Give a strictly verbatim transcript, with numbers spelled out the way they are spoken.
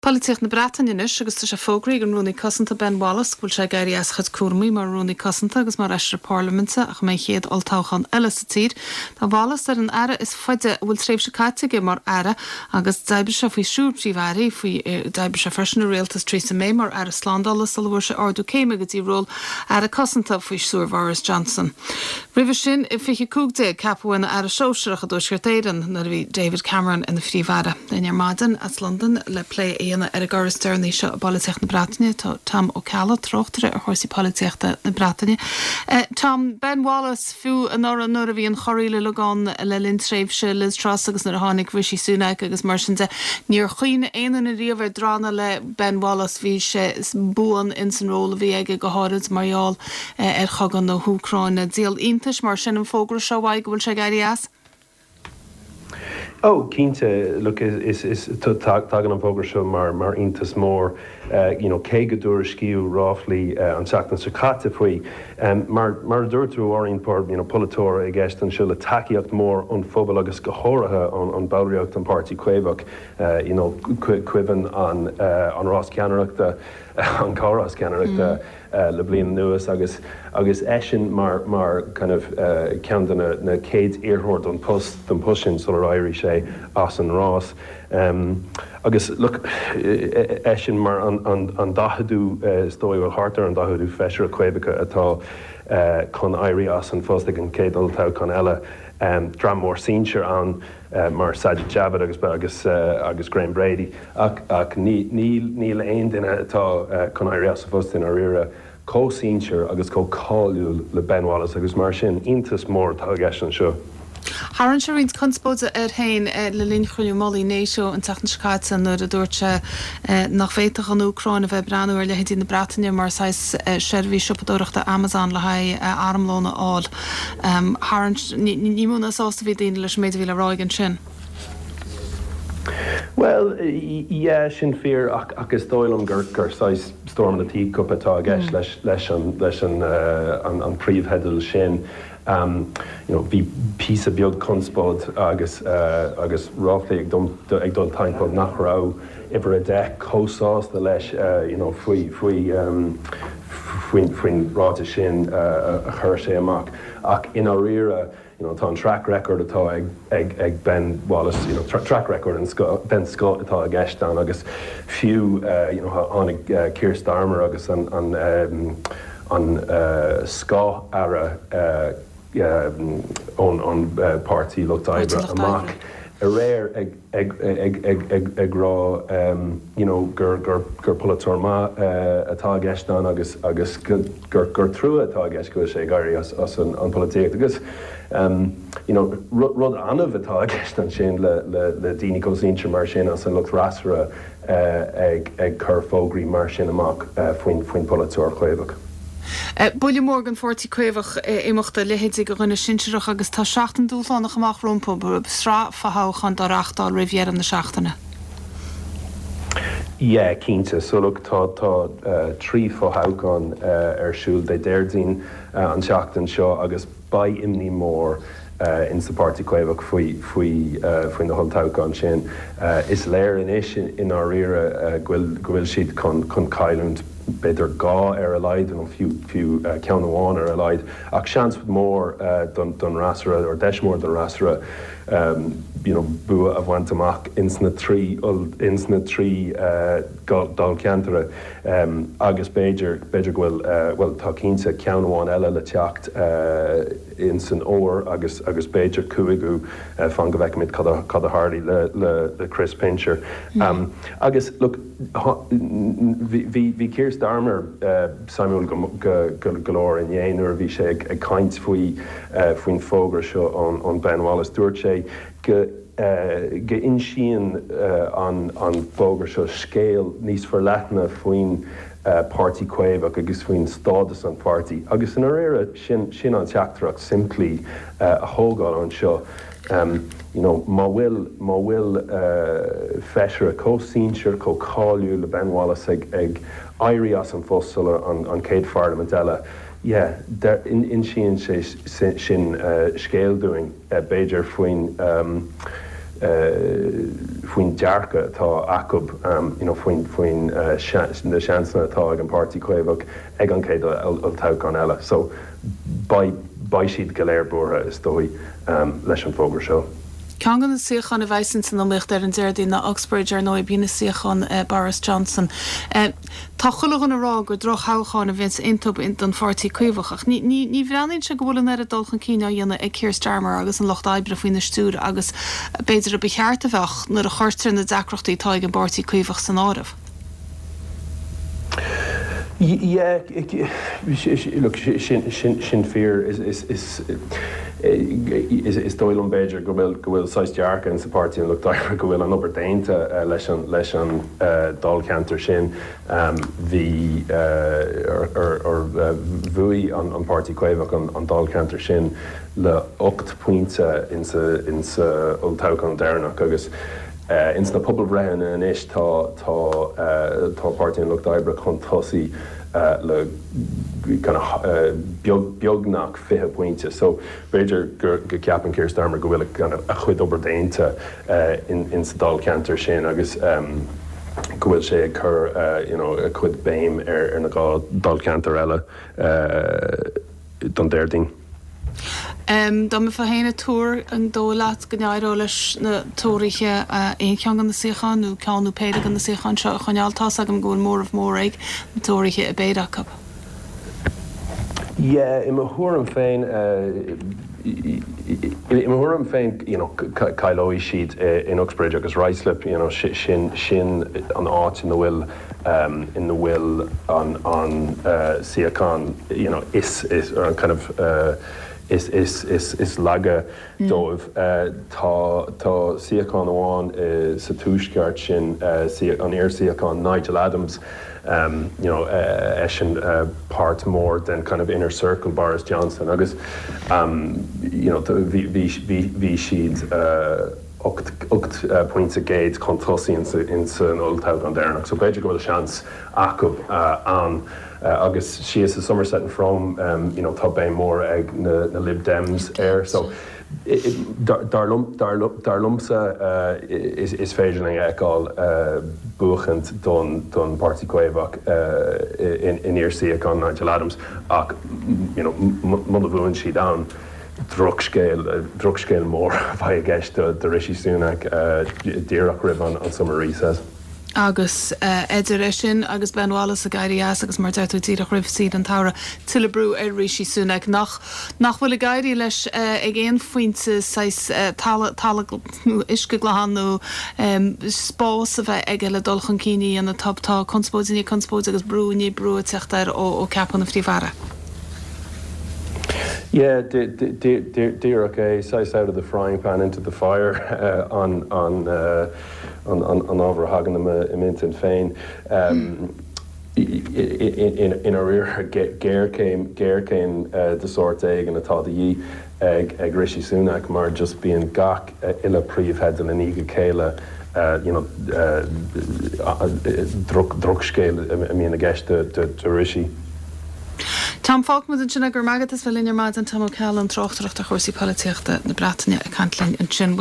Políocht na Breatainine agus tá sé fógraí an Rooney Cosanta Ben Wallace bhfuil sé gaiirí as chud cuamaí mar Rooney Cosanta agus mar eistre Parliamente ach mé chéad oltáchan eile sa tír. Tá Wallace ar an aire is foiide bhfuil tréimh se caiite mar aire agus d'aibre se faoi siúrtí bharí faoi d'aibre se freisin réaltas Theresa May mar aire slandálas a bhfuil se ardú céime go dtí ról aire Cosanta faoi siúr Boris Johnson. Ribh sin i fiche cúgdé capúin aire seoiseach a dúisgur éireann na bhí David Cameron in na phríomhara. In ar maidin as London le play Iana ar a Goras Stern í seo Políocht na Breataine tá Tom O'Calla trochtare ar chósaí Políochta na Breataine. Uh, Tom, Ben Wallace fiú an ára nuair a bhí an choiríle leán le linn tréimhse Liz Truss agus nar a tháinig Rishi Sunak agus mar sin de níor chuoine éanaan a riamh drána le Ben Wallace bhí sé buan in san róla bhí ag go háid marall uh, ar chagan na húcráinna díal iontais mar sin an fógra seo bhaid go bhfuil sé gaiirí as? Oh, Kinte, look, is is tagan an fógra seo mar mar intas mór, you know, cé go dúir sciú ráflaí an seachtain sa chatte faoi, mar mar dúirtú áiríonn par, you know, polatóir ag eist an seo le takeíocht mór an phobal agus go háirithe an an bailíocht an Pártaí Cuimhneach, you know, cuimhin an an Rás Ceannaireachta, an Cárás Ceannaireachta le bliain nuas agus agus eisian mar mar kind of cean na na céad iarthóir don post don pusin so airí sé as an Rás. Um, agus look eisian mar an an an dahadú stóibh hartar an dahadú feisir a Cuimhneacha atá chun airí as an fósta an céad oltá chun eile um, dram mór sínsir an uh, mar Sajid Javid agus agus uh, agus Graham Brady ach ach ní ní ní le aon duine atá uh, chun airí as an fósta in áíire có-sínsir agus có-cáiliú le Ben Wallace agus mar sin iontas mór tá gceist an seo. Haran se rint conspóide ar hain le linn chuú molí néisio an tatan scaite nuair a dúirte nach féiteach an Ucráin a bheith breanúir le hétí na Breataine mar sais seirbhí sipadúireachta Amazon le haid armlóna áil. Haran ní múna sásta bhí daoine leis méid bhí le ráig an sin. Well, yeah, sin fear ach agus dóilm gur gur sais storm na teacup atá gceist leis leis an leis an an an príomhheadal sin. Um, you know, bhí písa beag conspóid agus uh, agus ráflaí ag dom ag dul tainpóid nach rá ibre a de cósás na leis uh, you know, faoi faoi um, faoin faoin ráta sin uh, a chuir sé amach ach in á riire you know, tá an track record atá ag, ag, ag Ben Wallace, you know, tra track record an Scott, Ben Scott atá ag eistán agus fiú uh, you know, annig uh, Keir Starmer agus an an um, an uh, Scott ara uh, Um, on on uh, Pártaí Lucht Oibre amach a réir ag ag ag ag ag ag rá um, you know gur gur gur polatóir má uh, atá gceistán agus agus gur gur trúa atá gceist go sé gairí as as an an políocht agus um, you know rud anmh atá gceistán sin le le le daoine cosínse mar sin as an lucht rasra uh, ag ag chur fógraí mar sin amach uh, faoin faoin polatóir Cuimhneach. Uh, Buile Morgan Pártaí Cuimhneach imachta lehéidí go rinne sinseach agus tá seachtain dúlánach amach rompa srá fathchan doreachtáil rivier an na seachtainna. Yeah, cínte, so look tá tá uh, trí fothagan uh, ar siúil de deirdín uh, an seachtain seo agus ba imní mór uh, in sa Pártaí Cuimhneach faoi faoi uh, faoin na holtágan sin. Uh, is léir in is in, in á riire uh, gwil gwil siad chun chun caiiliúnt beidir gá ar a leid an fiú fiú uh, ceann amháin ar a leid ach seans mór uh, don don rasra or deis mór don rasra um, you know bua a bhaint amach insna trí insna trí uh, dal ceantere um, agus Beiidir Beiidir gwil uh, well tá cínte ceann amháin eile le teacht uh, in san óir agus agus Beiidir cuaigú uh, fan go bheith mid cad a Hardy le le le Chris Pincher mm. um, agus look hí Keir Starmer uh, Samuel Galore in dhéanúir bhí sé ag caint faoi uh, faoin fógra seo an, an Ben Wallace dúirt sé go uh, go insíonn uh, an an fógra seo scéal níos forleithne faoin uh, Pártaí Cuimhneach agus faoin stádas an Pártaí agus in áire sin sin an teachtarach simplí uh, a thógáil an seo. Um, you know, má bhfuil má bhfuil uh, feisir a có-sínsir có-cáiliú le Ben Wallace ag ag airí as an fóstal an an céad Parliament eile. Yeah, der in in sin sé sin uh, scéalúing uh, Beiidir faoin um, faoin dearcha tá acab faoin na seansna atá ag an Pártaí Cuéibhach ag an céad ó toghcán eile. So ba siad go léir bútha is dói leis an fógra seo. Cean gan na siochan a bhaithsin san amíocht ar an déirdí na Oxbridge ar nó i bína siochan Boris Johnson. Tá chuileach an rá gur droch hácháin a bhís intub in don Pártaí Cuéibhach. Ní ní bhreanín se go bhfuil ar a dulchan cíine dhéanana ag Keir Starmer agus an Locht Oibre faoin na stúr agus beidir a becheart a bheith nar a chuirtar na deacrochtaí tá ag an Pártaí Cuéibhach san áireamh. Yeah, look, Sinn Féin is is is is is Dáil an Beidir go bhfuil go bhfuil sais dearcha in sa Pártaí an Locht Oibre go bhfuil an obair dainte leis an leis an dal cantar sin bhí ar bhuaí an Pártaí Cuéibhach an dal cantar sin le ocht pointe in sa in sa Old Toghcán Dearnach agus Uh, ins na pobl brehan in ish tá tá uh, tá Pártaí an Locht Oibre chun tosaí uh, le kind of uh, beag, beagnach fiche pointe. So beidir gur go ceapan Keir Starmer go bhfuil kind of a chuid obair dainte uh, in in sa dal cantar sin agus um, go bhfuil sé ag chur uh, you know, a chuid béim ar ar na gá dal cantar eile uh, don déirding. Um, Dá me fahéine túr an dólaat gnearó leis na tóiriche éon cean gan na siochan nó ceanú péide gan na siochan seo chunealtá agam gúil mór of mór ag na tóiriche a béideach. Yeah, im a thuairm féin im a thuairm féin, you know, cailóí siad in Uxbridge agus Ruislip, you know, sin sin an áit in the bhfuil um, in the bhfuil an an uh, siochan, you know, is is or kind of uh, is is is is laga dóibh tá tá siochan amháin sa túisceart sin an air siochan Nigel Adams, um, you know, uh, sin uh, part more than kind of inner circle Boris Johnson agus um, you know bhí bhí siad uh, ocht ocht uh, pointe géid chun tosaí in san Old Toghcán Dearnach, so beidir go bhfuil seans acab uh, an Uh, agus she is a Somerset and from um, you know tá bé mór ag na, na Lib Dems air, so dar lumsa uh, is is féidirling eáil uh, buchant don don Pártaí Cuéibhach uh, in in iarsaí ag an Nigel Adams ach you know muna bhuain siad an drugscéil drugscéil mór bhaid gceiste de Rishi Sunak uh, díreach ribh an an summer recess. Agus uh, Editor sin agus Ben Wallace a gaiirí as agus mar deirú tíach rih siad an tara tuile brú ar Rishi Sunak nach nach bhfuil a gaiirí leis uh, ag éon fointe uh, tala tala isce glahanú um, spás a bheith ag le dulchan cíní an na taptá conspóiní conspóid agus brúní brú a teachtar ó ó ceapan a fríomhara. Yeah, dear okay, size out of the frying pan into the fire uh, on on uh, on on on over hagen them imint and fein. Um, in in in a rear gear came gear came uh, the sort egg and a thought ye egg egg Rishi Sunak mar just being gach uh, illa priv head and an ega kayla. Uh, you know, uh, druk druk scale. I mean, I guess to to, to Rishi. Tom Falkmud an sinna gur magatas bhfuil inar maid an Tom O'Callaghan trochtach a chósaí políochta na Breataine a Cantlin an sin